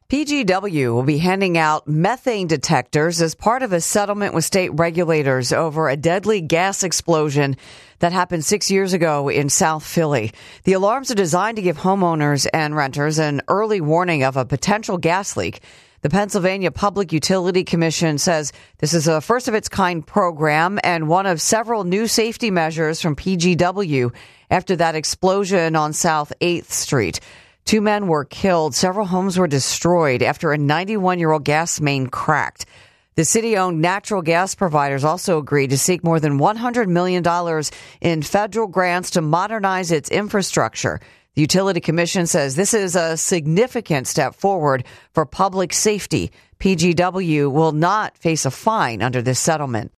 PGW will be handing out methane detectors as part of a settlement with state regulators over a deadly gas explosion that happened 6 years ago in South Philly. The alarms are designed to give homeowners and renters an early warning of a potential gas leak. The Pennsylvania Public Utility Commission says this is a first-of-its-kind program and one of several new safety measures from PGW after that explosion on South 8th Street. 2 men were killed. Several homes were destroyed after a 91-year-old gas main cracked. The city-owned natural gas providers also agreed to seek more than $100 million in federal grants to modernize its infrastructure. The Utility Commission says this is a significant step forward for public safety. PGW will not face a fine under this settlement.